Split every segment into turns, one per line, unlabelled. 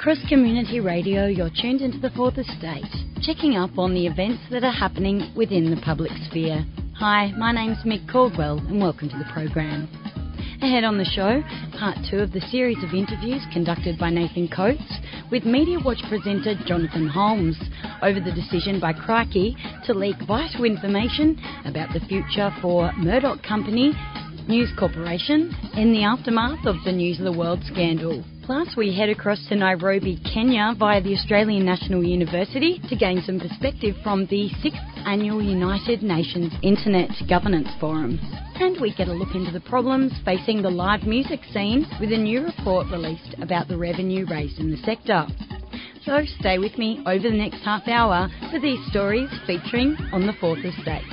Across community radio, you're tuned into the Fourth Estate, checking up on the events that are happening within the public sphere. Hi, my name's Mick Caldwell and welcome to the program. Ahead on the show, part 2 of the series of interviews conducted by Nathan Coates with Media Watch presenter Jonathan Holmes over the decision by Crikey to leak vital information about the future for Murdoch Company, News Corporation, in the aftermath of the News of the World scandal. Plus, we head across to Nairobi, Kenya via the Australian National University to gain some perspective from the 6th Annual United Nations Internet Governance Forum. And we get a look into the problems facing the live music scene with a new report released about the revenue raised in the sector. So stay with me over the next half hour for these stories featuring on the Fourth Estate.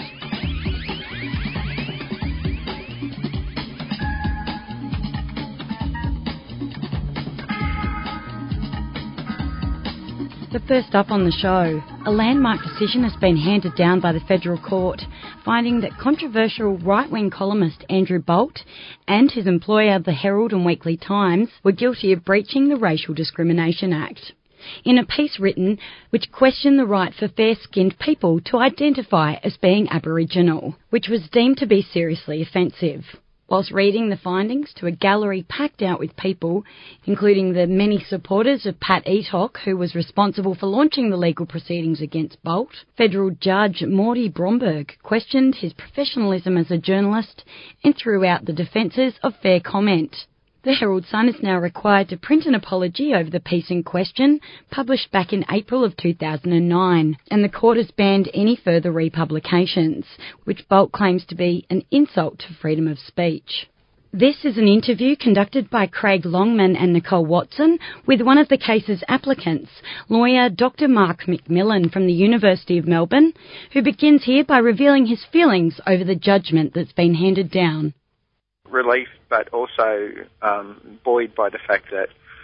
But first up on the show, a landmark decision has been handed down by the federal court, finding that controversial right-wing columnist Andrew Bolt and his employer, the Herald and Weekly Times, were guilty of breaching the Racial Discrimination Act. In a piece written which questioned the right for fair-skinned people to identify as being Aboriginal, which was deemed to be seriously offensive. Whilst reading the findings to a gallery packed out with people, including the many supporters of Pat Eatock, who was responsible for launching the legal proceedings against Bolt, Federal Judge Morty Bromberg questioned his professionalism as a journalist and threw out the defences of fair comment. The Herald Sun is now required to print an apology over the piece in question, published back in April of 2009, and the court has banned any further republications, which Bolt claims to be an insult to freedom of speech. This is an interview conducted by Craig Longman and Nicole Watson with one of the case's applicants, lawyer Dr. Mark McMillan from the University of Melbourne, who begins here by revealing his feelings over the judgment that's been handed down.
Relief, but also buoyed by the fact that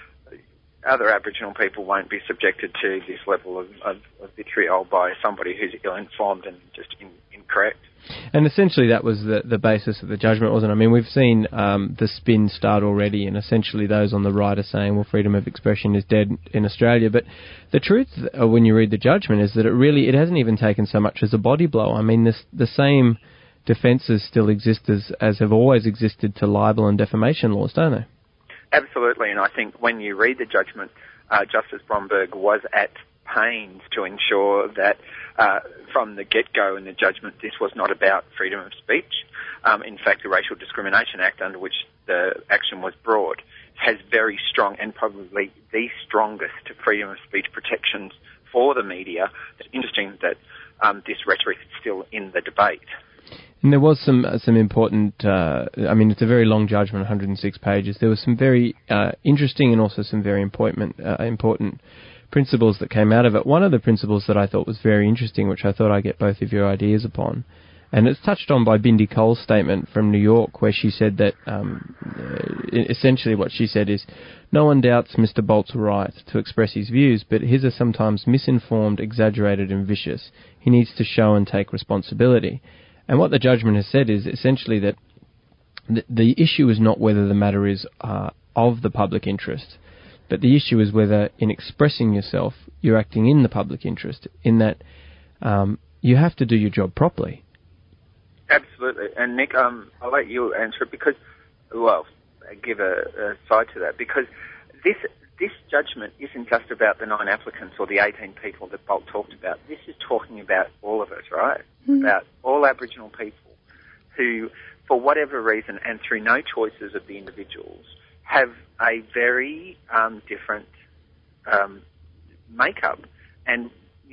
other Aboriginal people won't be subjected to this level of vitriol by somebody who's ill-informed and just incorrect.
And essentially that was the basis of the judgment, wasn't it? I mean, we've seen the spin start already, and essentially those on the right are saying, well, freedom of expression is dead in Australia. But the truth, when you read the judgment, is that it hasn't even taken so much as a body blow. I mean, the same defences still exist as have always existed to libel and defamation laws, don't they?
Absolutely, and I think when you read the judgment, Justice Bromberg was at pains to ensure that from the get-go in the judgment this was not about freedom of speech. In fact, the Racial Discrimination Act, under which the action was brought, has very strong and probably the strongest freedom of speech protections for the media. It's interesting that this rhetoric is still in the debate.
And there was some important, it's a very long judgment, 106 pages. There was some very interesting and also some very important principles that came out of it. One of the principles that I thought was very interesting, which I thought I'd get both of your ideas upon, and it's touched on by Bindi Cole's statement from New York, where she said that essentially what she said is, no one doubts Mr. Bolt's right to express his views, but his are sometimes misinformed, exaggerated and vicious. He needs to show and take responsibility. And what the judgment has said is essentially that the issue is not whether the matter is of the public interest, but the issue is whether in expressing yourself you're acting in the public interest, in that you have to do your job properly.
Absolutely. And Nick, I'll let you answer it because, give a side to that, because this judgment isn't just about the 9 applicants or the 18 people that Bolt talked about. This is talking about all of us, right? About all Aboriginal people who, for whatever reason and through no choices of the individuals, have a very different makeup. And,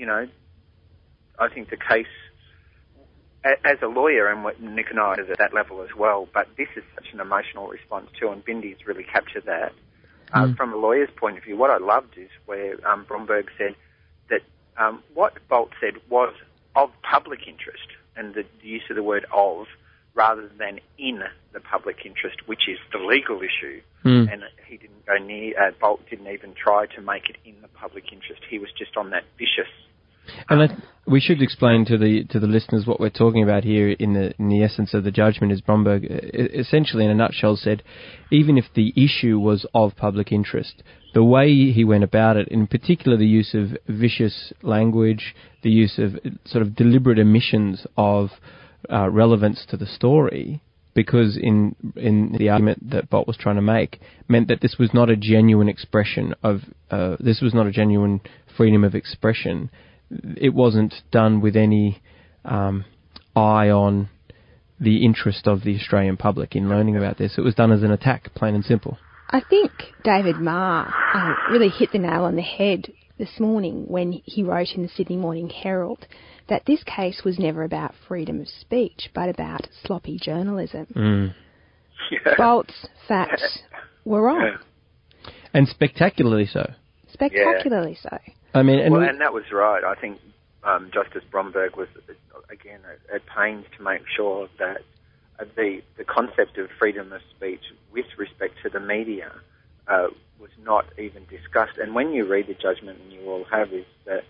I think the case, as a lawyer, and what Nick and I is at that level as well, but this is such an emotional response too, and Bindi's really captured that. From a lawyer's point of view, what I loved is where Bromberg said that what Bolt said was of public interest, and the use of the word of rather than in the public interest, which is the legal issue. And he didn't go near, Bolt didn't even try to make it in the public interest. He was just on that vicious
And we should explain to the listeners what we're talking about here in the essence of the judgment is Bromberg essentially in a nutshell said, even if the issue was of public interest, the way he went about it, in particular the use of vicious language, the use of sort of deliberate omissions of relevance to the story, because in the argument that Bolt was trying to make, meant that this was not a genuine expression of, this was not a genuine freedom of expression. It wasn't done with any eye on the interest of the Australian public in learning about this. It was done as an attack, plain and simple.
I think David Marr really hit the nail on the head this morning when he wrote in the Sydney Morning Herald that this case was never about freedom of speech, but about sloppy journalism.
Yeah.
Bolt's facts were wrong.
And spectacularly so.
Spectacularly so.
I mean,
and that was right. I think Justice Bromberg was, again, at pains to make sure that the concept of freedom of speech with respect to the media was not even discussed. And when you read the judgment, and you all have, is that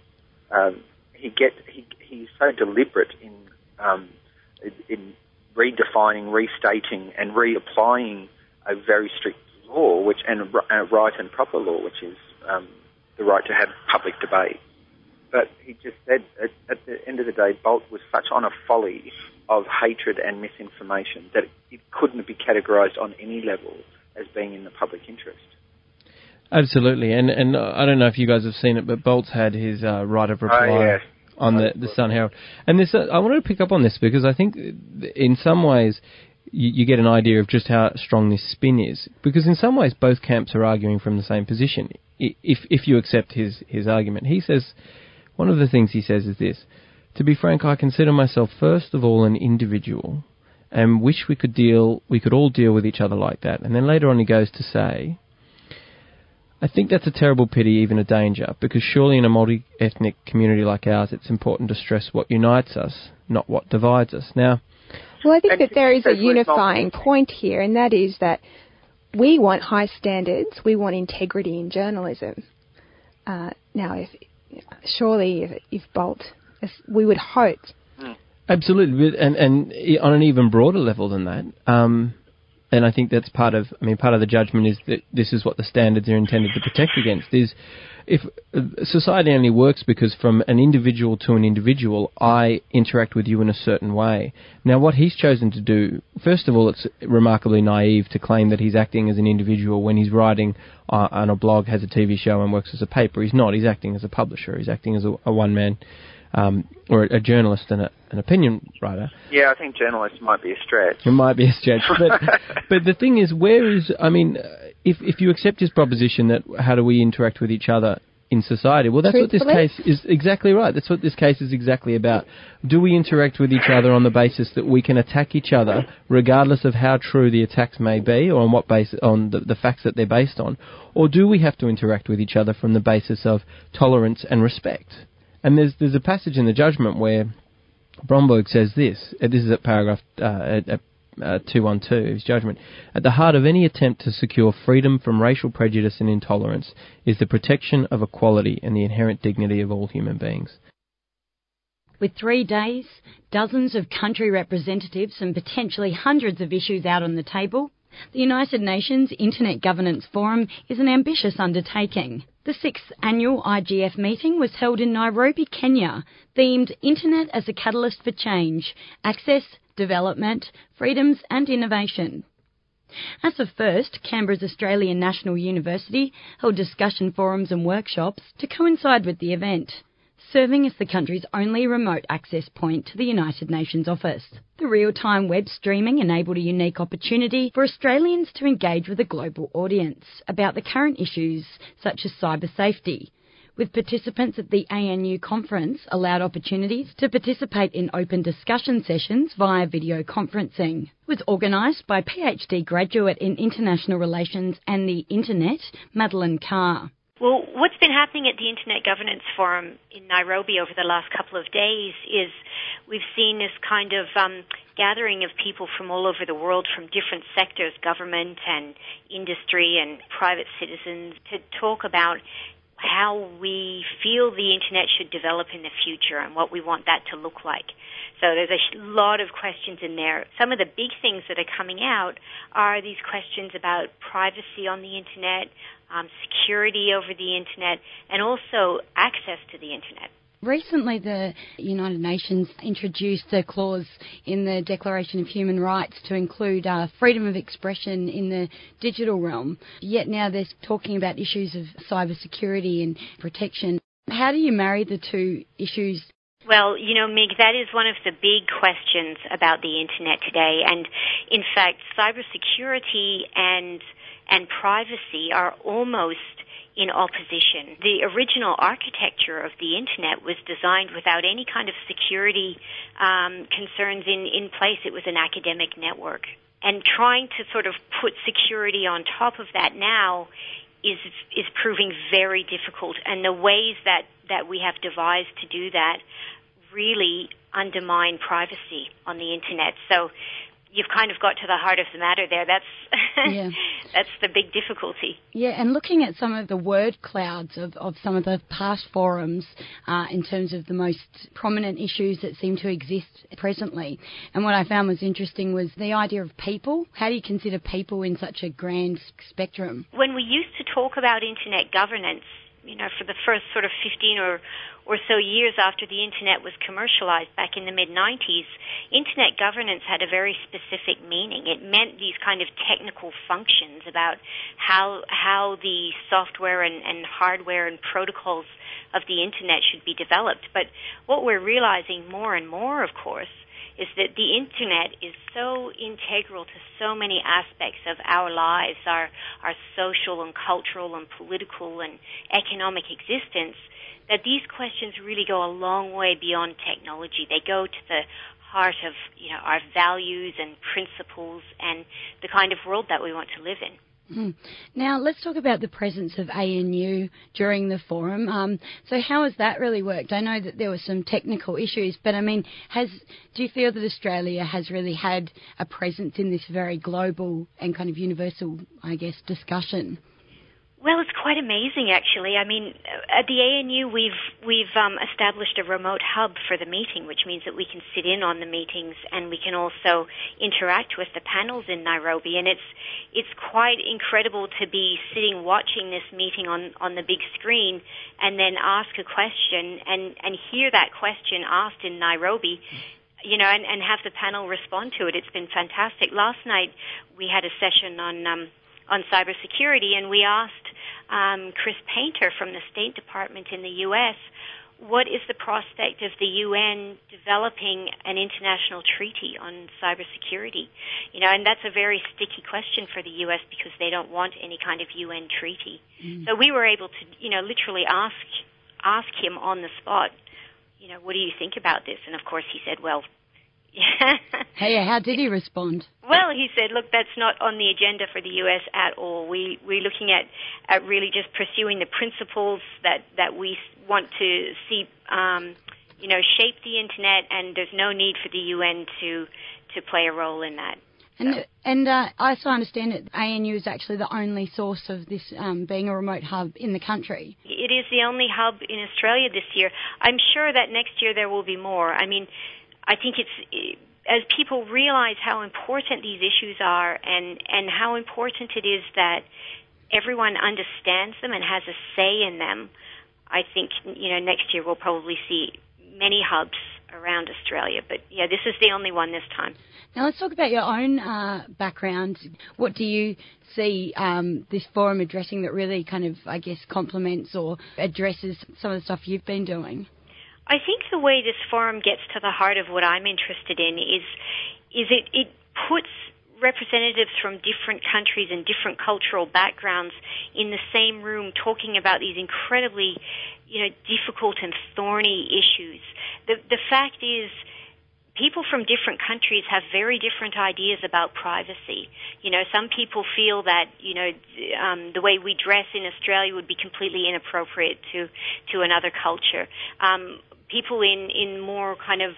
he's so deliberate in redefining, restating, and reapplying a very strict law, and a right and proper law, which is the right to have public debate. But he just said, at the end of the day, Bolt was such on a folly of hatred and misinformation that it couldn't be categorised on any level as being in the public interest.
Absolutely, and I don't know if you guys have seen it, but Bolt's had his right of reply on the Sun Herald. And this, I wanted to pick up on this because I think in some ways you get an idea of just how strong this spin is. Because in some ways both camps are arguing from the same position, if you accept his argument. He says, one of the things he says is this: to be frank, I consider myself first of all an individual and wish we could all deal with each other like that. And then later on he goes to say, I think that's a terrible pity, even a danger, because surely in a multi-ethnic community like ours, it's important to stress what unites us, not what divides us. Now,
well, I think that there is a unifying point here, and that is that we want high standards, we want integrity in journalism. Now, if Bolt, we would hope.
Absolutely, and on an even broader level than that. And I think that's part of the judgment is that this is what the standards are intended to protect against. Is if society only works because from an individual to an individual, I interact with you in a certain way. Now, what he's chosen to do, first of all, it's remarkably naive to claim that he's acting as an individual when he's writing on a blog, has a TV show and works as a paper. He's not. He's acting as a publisher. He's acting as a one-man or a journalist and an opinion writer.
Yeah, I think journalist might be a stretch.
It might be a stretch. But the thing is, if you accept his proposition that how do we interact with each other in society, well, that's what this case is exactly right. That's what this case is exactly about. Do we interact with each other on the basis that we can attack each other, regardless of how true the attacks may be, or on what basis, on the facts that they're based on, or do we have to interact with each other from the basis of tolerance and respect? And there's a passage in the judgment where Bromberg says this. This is at paragraph 212 of his judgment. At the heart of any attempt to secure freedom from racial prejudice and intolerance is the protection of equality and the inherent dignity of all human beings.
With 3 days, dozens of country representatives and potentially hundreds of issues out on the table, the United Nations Internet Governance Forum is an ambitious undertaking. The 6th annual IGF meeting was held in Nairobi, Kenya, themed Internet as a Catalyst for Change, Access, Development, Freedoms and Innovation. As of first, Canberra's Australian National University held discussion forums and workshops to coincide with the event, serving as the country's only remote access point to the United Nations office. The real-time web streaming enabled a unique opportunity for Australians to engage with a global audience about the current issues such as cyber safety, with participants at the ANU conference allowed opportunities to participate in open discussion sessions via video conferencing. It was organised by PhD graduate in International Relations and the Internet, Madeline Carr.
Well, what's been happening at the Internet Governance Forum in Nairobi over the last couple of days is we've seen this kind of gathering of people from all over the world, from different sectors, government and industry and private citizens, to talk about how we feel the internet should develop in the future and what we want that to look like. So there's a lot of questions in there. Some of the big things that are coming out are these questions about privacy on the internet, security over the internet, and also access to the internet.
Recently, the United Nations introduced a clause in the Declaration of Human Rights to include freedom of expression in the digital realm. Yet now they're talking about issues of cybersecurity and protection. How do you marry the two issues?
Well, Meg, that is one of the big questions about the internet today. And in fact, cybersecurity and privacy are almost in opposition. The original architecture of the internet was designed without any kind of security concerns in place. It was an academic network. And trying to sort of put security on top of that now is proving very difficult. And the ways that we have devised to do that really undermine privacy on the internet. So you've kind of got to the heart of the matter there. That's the big difficulty.
Yeah, and looking at some of the word clouds of some of the past forums in terms of the most prominent issues that seem to exist presently. And what I found was interesting was the idea of people. How do you consider people in such a grand spectrum?
When we used to talk about internet governance, for the first sort of 15 or so years after the internet was commercialized back in the mid-90s, internet governance had a very specific meaning. It meant these kind of technical functions about how the software and hardware and protocols of the internet should be developed. But what we're realizing more and more, of course, is that the internet is so integral to so many aspects of our lives, our social and cultural and political and economic existence, that these questions really go a long way beyond technology. They go to the heart of our values and principles and the kind of world that we want to live in.
Now, let's talk about the presence of ANU during the forum. So how has that really worked? I know that there were some technical issues, but I mean, do you feel that Australia has really had a presence in this very global and kind of universal, I guess, discussion?
Well, it's quite amazing, actually. I mean, at the ANU, we've established a remote hub for the meeting, which means that we can sit in on the meetings and we can also interact with the panels in Nairobi. And it's quite incredible to be sitting watching this meeting on the big screen and then ask a question and hear that question asked in Nairobi. And have the panel respond to it. It's been fantastic. Last night we had a session on cybersecurity, and we asked Chris Painter from the State Department in the U.S., what is the prospect of the UN developing an international treaty on cybersecurity? And that's a very sticky question for the U.S. because they don't want any kind of UN treaty. So we were able to, literally ask him on the spot, what do you think about this? And of course he said, well,
Hey, how did he respond?
Well, he said, look, that's not on the agenda for the U.S. at all. We're looking at really just pursuing the principles that we want to see, shape the Internet, and there's no need for the UN to play a role in that.
And I also understand that ANU is actually the only source of this being a remote hub in the country.
It is the only hub in Australia this year. I'm sure that next year there will be more. I mean, I think as people realize how important these issues are and how important it is that everyone understands them and has a say in them, I think, next year we'll probably see many hubs around Australia. But, yeah, this is the only one this time.
Now let's talk about your own background. What do you see this forum addressing that really kind of, I guess, complements or addresses some of the stuff you've been doing?
I think the way this forum gets to the heart of what I'm interested in is it puts representatives from different countries and different cultural backgrounds in the same room talking about these incredibly, difficult and thorny issues. The fact is, people from different countries have very different ideas about privacy. Some people feel that, the way we dress in Australia would be completely inappropriate to another culture. People in more kind of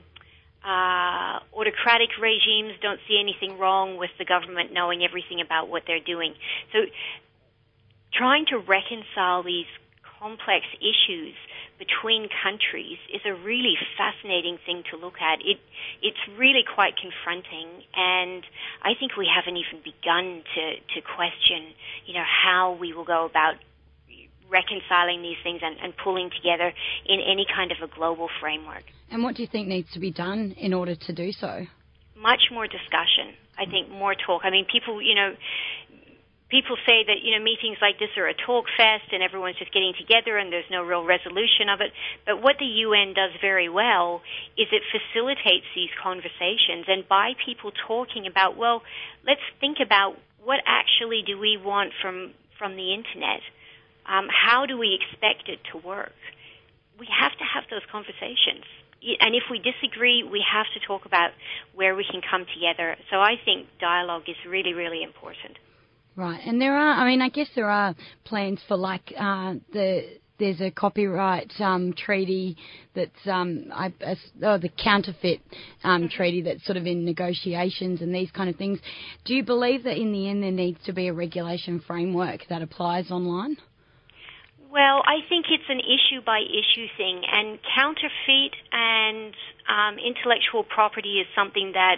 autocratic regimes don't see anything wrong with the government knowing everything about what they're doing. So trying to reconcile these complex issues between countries is a really fascinating thing to look at. It's really quite confronting, and I think we haven't even begun to question, how we will go about reconciling these things and pulling together in any kind of a global framework.
And what do you think needs to be done in order to do so?
Much more discussion. I think more talk. I mean, people say that, meetings like this are a talk fest and everyone's just getting together and there's no real resolution of it. But what the UN does very well is it facilitates these conversations, and by people talking about, well, let's think about what actually do we want from the Internet? How do we expect it to work? We have to have those conversations. And if we disagree, we have to talk about where we can come together. So I think dialogue is really, really important.
Right, and I guess there are plans for there's a copyright treaty that's the counterfeit treaty that's sort of in negotiations and these kind of things. Do you believe that in the end there needs to be a regulation framework that applies online?
Well, I think it's an issue-by-issue thing, and counterfeit and intellectual property is something that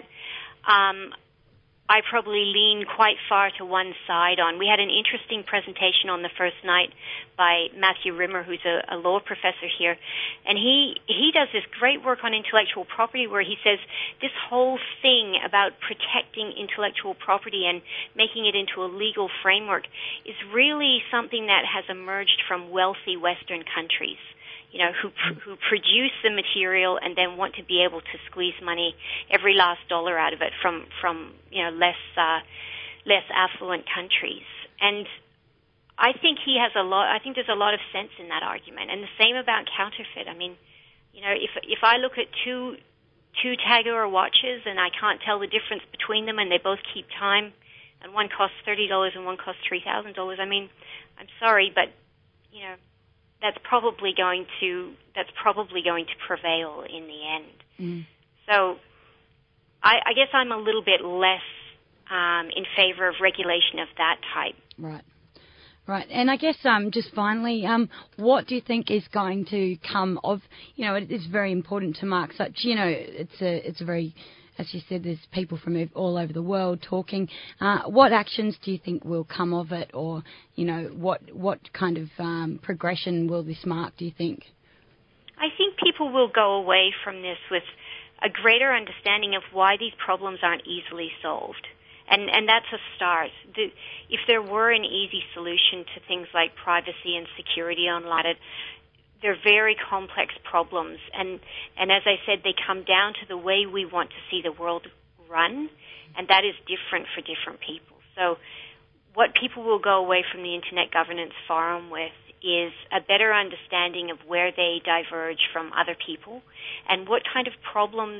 I probably lean quite far to one side on. We had an interesting presentation on the first night by Matthew Rimmer, who's a law professor here, and he does this great work on intellectual property where he says this whole thing about protecting intellectual property and making it into a legal framework is really something that has emerged from wealthy Western countries, who produce the material and then want to be able to squeeze money, every last dollar out of it from less affluent countries. And I think there's a lot of sense in that argument. And the same about counterfeit. I mean, if I look at two Tagore watches and I can't tell the difference between them and they both keep time, and one costs $30 and one costs $3,000, I mean, I'm sorry, but that's probably going to prevail in the end. Mm. So I guess I'm a little bit less in favor of regulation of that type.
Right. And I guess just finally, what do you think is going to come of, it is very important to mark such, it's a very, as you said, there's people from all over the world talking. What actions do you think will come of it, or, what kind of progression will this mark, do you think?
I think people will go away from this with a greater understanding of why these problems aren't easily solved. And that's a start. If there were an easy solution to things like privacy and security online, they're very complex problems, and as I said, they come down to the way we want to see the world run, and that is different for different people. So what people will go away from the Internet Governance Forum with is a better understanding of where they diverge from other people and what kind of problems,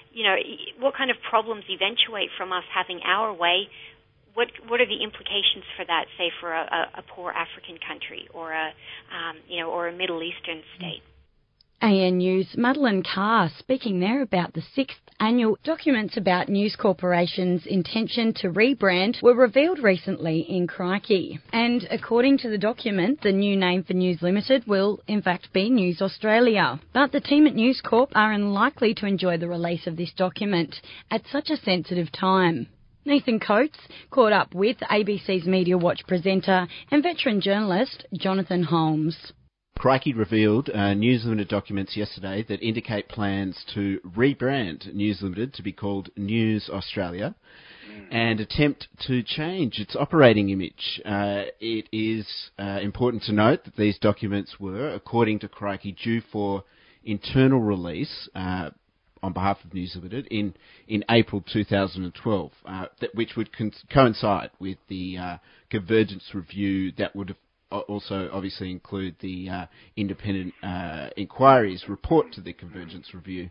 eventuate from us having our way. What are the implications for that, say, for a poor African country or a Middle Eastern state?
AN News, Madeleine Carr speaking there about the 6th annual documents about News Corporation's intention to rebrand were revealed recently in Crikey. And according to the document, the new name for News Limited will in fact be News Australia. But the team at News Corp are unlikely to enjoy the release of this document at such a sensitive time. Nathan Coates caught up with ABC's Media Watch presenter and veteran journalist Jonathan Holmes.
Crikey revealed News Limited documents yesterday that indicate plans to rebrand News Limited to be called News Australia and attempt to change its operating image. It is important to note that these documents were, according to Crikey, due for internal release on behalf of News Limited in April 2012, which would coincide with the Convergence Review that would also obviously include the independent inquiry's report to the Convergence Review.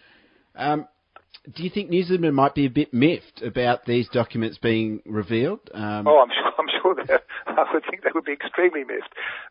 Do you think News Limited might be a bit miffed about these documents being revealed?
I'm sure I would think they would be extremely miffed.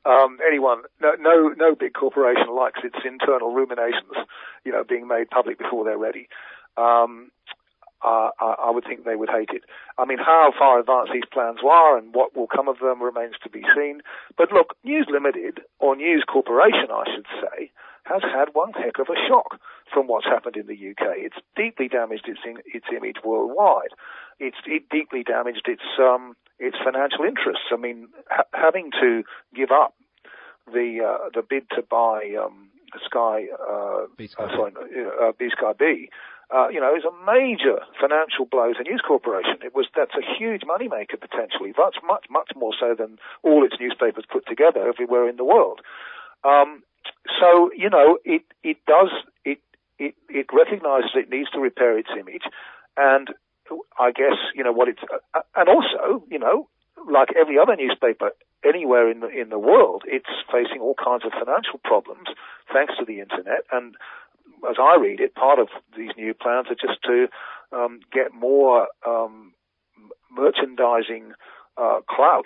No big corporation likes its internal ruminations, being made public before they're ready. I would think they would hate it. I mean, how far advanced these plans are and what will come of them remains to be seen. But look, News Limited, or News Corporation, I should say, has had one heck of a shock from what's happened in the UK. It's deeply damaged its image worldwide. It deeply damaged its financial interests. I mean, having to give up the bid to buy Sky B, is a major financial blow to News Corporation. That's a huge moneymaker potentially. That's much more so than all its newspapers put together everywhere in the world. So it recognises it needs to repair its image, and I guess and also like every other newspaper anywhere in the world, it's facing all kinds of financial problems thanks to the internet. And as I read it, part of these new plans are just to get more merchandising clout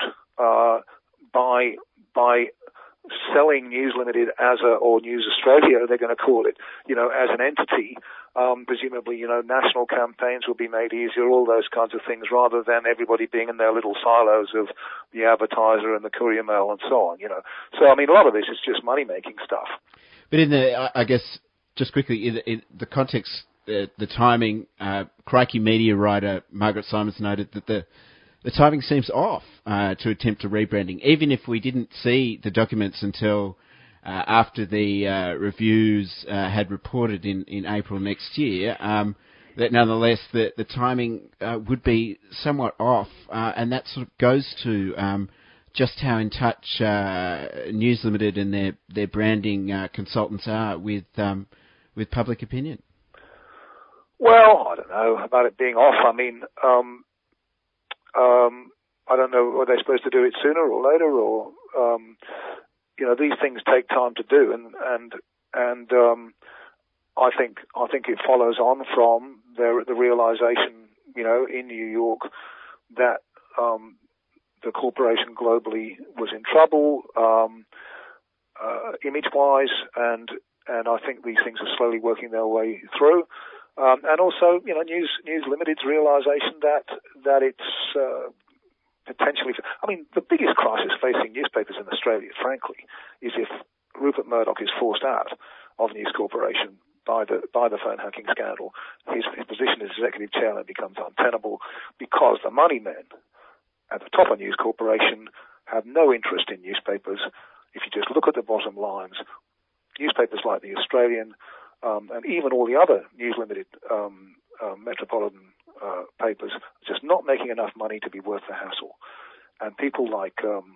by selling News Limited or News Australia, they're going to call it, as an entity. Presumably, national campaigns will be made easier, all those kinds of things, rather than everybody being in their little silos of the Advertiser and the Courier Mail and so on, So, I mean, a lot of this is just money-making stuff.
But I guess, just quickly, in the context, the timing, Crikey Media writer Margaret Simons noted that the timing seems off to attempt a rebranding, even if we didn't see the documents until after the reviews had reported in April next year. That nonetheless, the timing would be somewhat off, and that sort of goes to just how in touch News Limited and their branding consultants are with public opinion.
Well, I don't know about it being off. I mean, I don't know, are they supposed to do it sooner or later, or these things take time to do, and I think it follows on from the realization, in New York that the corporation globally was in trouble, image-wise, and I think these things are slowly working their way through. And also, News Limited's realization that it's potentially... I mean, the biggest crisis facing newspapers in Australia, frankly, is if Rupert Murdoch is forced out of News Corporation by the phone hacking scandal. His position as executive chairman becomes untenable because the money men at the top of News Corporation have no interest in newspapers. If you just look at the bottom lines, newspapers like The Australian, and even all the other News Limited metropolitan papers, just not making enough money to be worth the hassle. And people like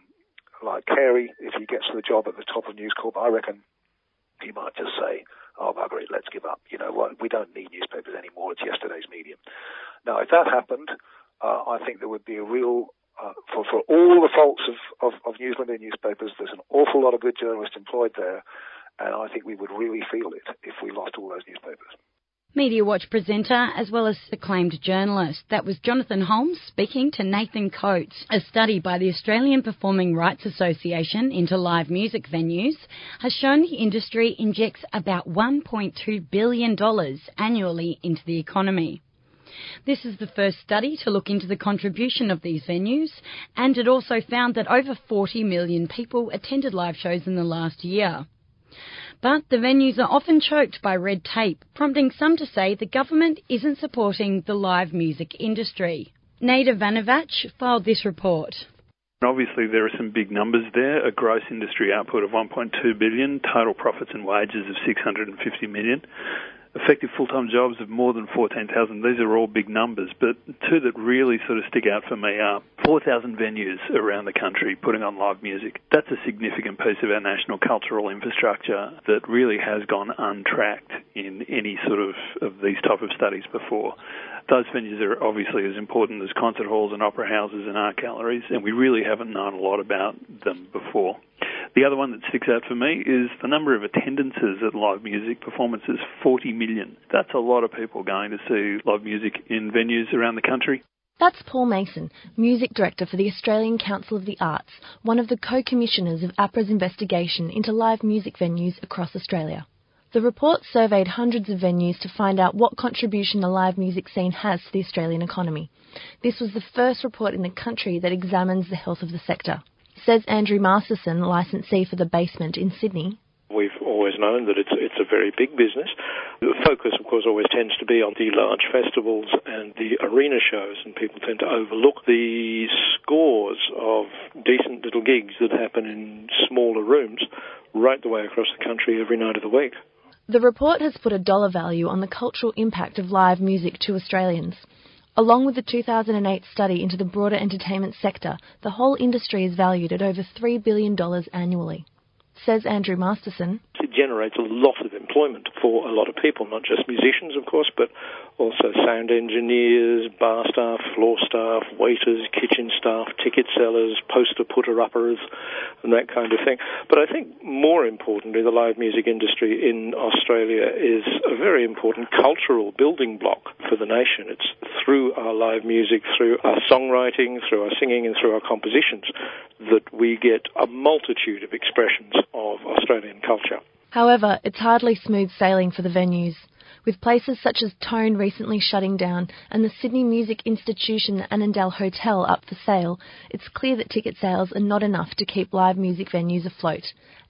Carey, if he gets the job at the top of News Corp, I reckon he might just say, "Oh, bugger it, let's give up. You know what? We don't need newspapers anymore. It's yesterday's medium." Now, if that happened, I think there would be a real for all the faults of News Limited newspapers, there's an awful lot of good journalists employed there. And I think we would really feel it if we lost all those newspapers.
Media Watch presenter as well as acclaimed journalist. That was Jonathan Holmes speaking to Nathan Coates. A study by the Australian Performing Rights Association into live music venues has shown the industry injects about $1.2 billion annually into the economy. This is the first study to look into the contribution of these venues, and it also found that over 40 million people attended live shows in the last year. But the venues are often choked by red tape, prompting some to say the government isn't supporting the live music industry. Nada Vanovac filed this report.
Obviously, there are some big numbers there, a gross industry output of $1.2 billion, total profits and wages of $650 million. Effective full-time jobs of more than 14,000. These are all big numbers, but two that really sort of stick out for me are 4,000 venues around the country putting on live music. That's a significant piece of our national cultural infrastructure that really has gone untracked in any sort of these type of studies before. Those venues are obviously as important as concert halls and opera houses and art galleries, and we really haven't known a lot about them before. The other one that sticks out for me is the number of attendances at live music performances, 40 million. That's a lot of people going to see live music in venues around the country.
That's Paul Mason, Music Director for the Australian Council of the Arts, one of the co-commissioners of APRA's investigation into live music venues across Australia. The report surveyed hundreds of venues to find out what contribution the live music scene has to the Australian economy. This was the first report in the country that examines the health of the sector. Says Andrew Masterson, licensee for The Basement in Sydney.
We've always known that it's a very big business. The focus, of course, always tends to be on the large festivals and the arena shows, and people tend to overlook the scores of decent little gigs that happen in smaller rooms right the way across the country every night of the week.
The report has put a dollar value on the cultural impact of live music to Australians. Along with the 2008 study into the broader entertainment sector, the whole industry is valued at over $3 billion annually. Says Andrew Masterson.
It generates a lot of employment for a lot of people, not just musicians, of course, but also sound engineers, bar staff, floor staff, waiters, kitchen staff, ticket sellers, poster putter-uppers, and that kind of thing. But I think more importantly, the live music industry in Australia is a very important cultural building block for the nation. It's through our live music, through our songwriting, through our singing, and through our compositions that we get a multitude of expressions of Australian culture.
However, it's hardly smooth sailing for the venues. With places such as Tone recently shutting down and the Sydney Music Institution the Annandale Hotel up for sale, it's clear that ticket sales are not enough to keep live music venues afloat.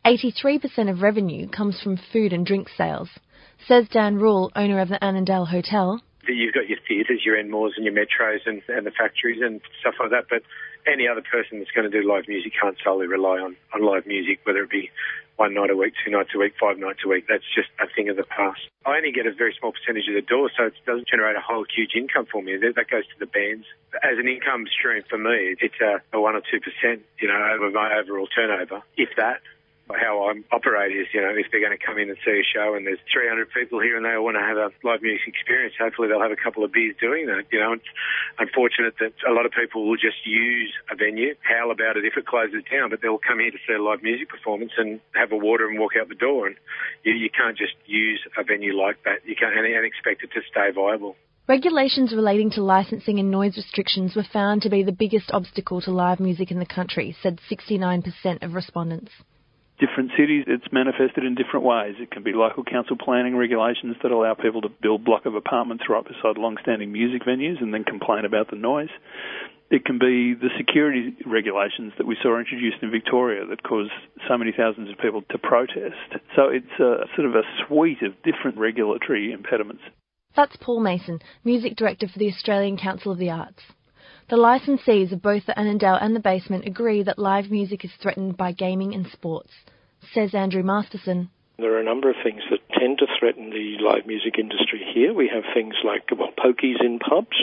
83% of revenue comes from food and drink sales. Says Dan Rule, owner of the Annandale Hotel.
You've got your theatres, your Enmores and your Metros and the factories and stuff like that, but any other person that's going to do live music can't solely rely on live music, whether it be one night a week, 2 nights a week, 5 nights a week. That's just a thing of the past. I only get a very small percentage of the door, so it doesn't generate a whole huge income for me. That goes to the bands. As an income stream for me, it's a 1 or 2%, over my overall turnover, if that. How I'm operating is, if they're going to come in and see a show and there's 300 people here and they all want to have a live music experience, hopefully they'll have a couple of beers doing that. It's unfortunate that a lot of people will just use a venue, howl about it if it closes down, but they'll come here to see a live music performance and have a water and walk out the door. And you can't just use a venue like that. You can't and expect it to stay viable.
Regulations relating to licensing and noise restrictions were found to be the biggest obstacle to live music in the country, said 69% of respondents.
Different cities, it's manifested in different ways. It can be local council planning regulations that allow people to build block of apartments right beside long-standing music venues and then complain about the noise. It can be the security regulations that we saw introduced in Victoria that caused so many thousands of people to protest. So it's a sort of a suite of different regulatory impediments.
That's Paul Mason, Music Director for the Australian Council of the Arts. The licensees of both the Annandale and the Basement agree that live music is threatened by gaming and sports. Says Andrew Masterson.
There are a number of things that tend to threaten the live music industry here. We have things like pokies in pubs,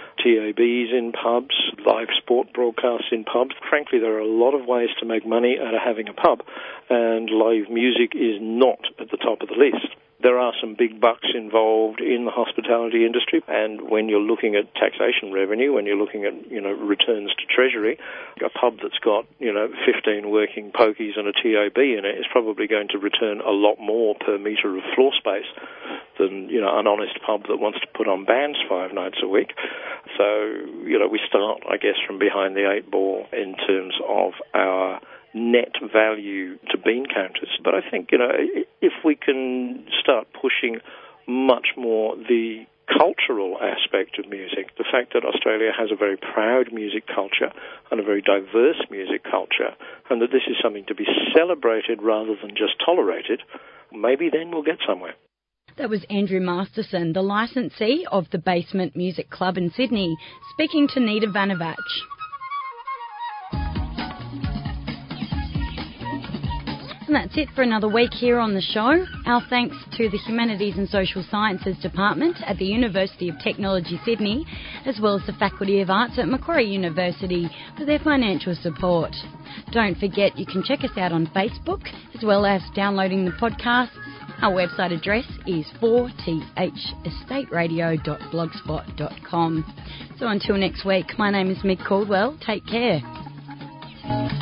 TABs in pubs, live sport broadcasts in pubs. Frankly, there are a lot of ways to make money out of having a pub, and live music is not at the top of the list. There are some big bucks involved in the hospitality industry, and when you're looking at taxation revenue, when you're looking at, returns to Treasury, a pub that's got, 15 working pokies and a TAB in it is probably going to return a lot more per metre of floor space than, an honest pub that wants to put on bands 5 nights a week. So, we start, I guess, from behind the 8 ball in terms of our net value to bean counters. But I think, if we can start pushing much more the cultural aspect of music, the fact that Australia has a very proud music culture and a very diverse music culture, and that this is something to be celebrated rather than just tolerated, maybe then we'll get somewhere.
That was Andrew Masterson, the licensee of the Basement Music Club in Sydney, speaking to Nita Vanovach. And that's it for another week here on the show. Our thanks to the Humanities and Social Sciences Department at the University of Technology, Sydney, as well as the Faculty of Arts at Macquarie University for their financial support. Don't forget you can check us out on Facebook, as well as downloading the podcasts. Our website address is 4thesstateradio.blogspot.com. So until next week, my name is Mick Caldwell. Take care.